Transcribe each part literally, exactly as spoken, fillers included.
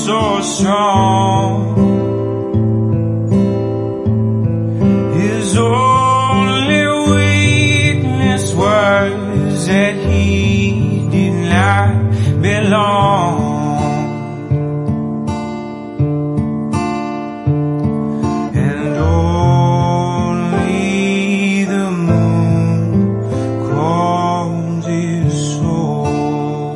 so strong. His only weakness was that he did not belong. And only the moon calms his soul,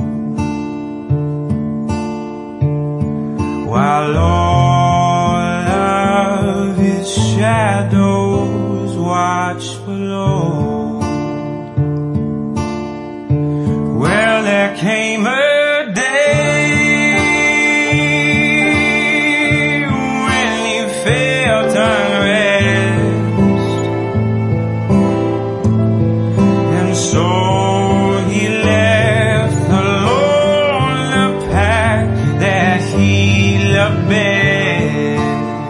while all of his shadows watch below. Well, there came a day when he felt unrest, and so he left alone the path that he loved best.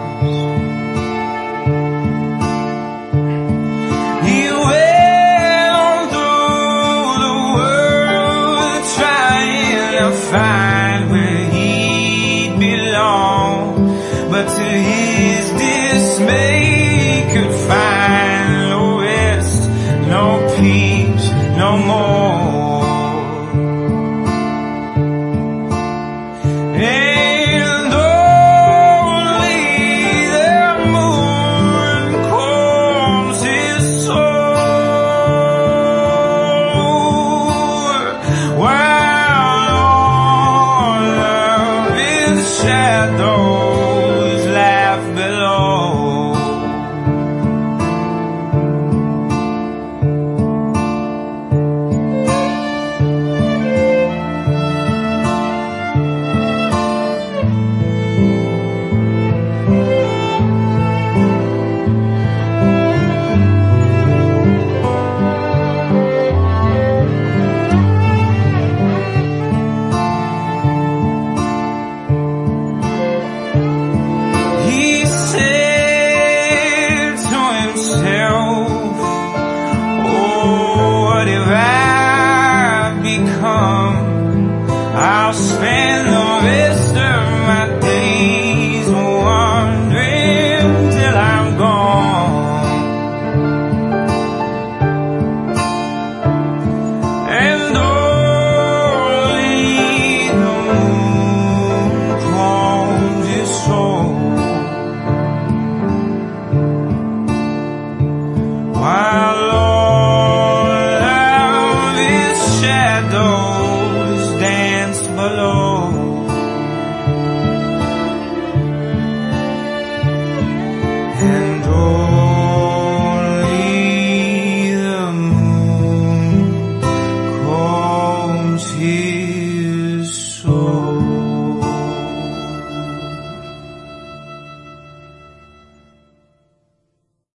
He went on through the world trying to find where he belonged, but to his dismay could find no rest, no peace, no more. And only the moon calms his soul, while all of his shadows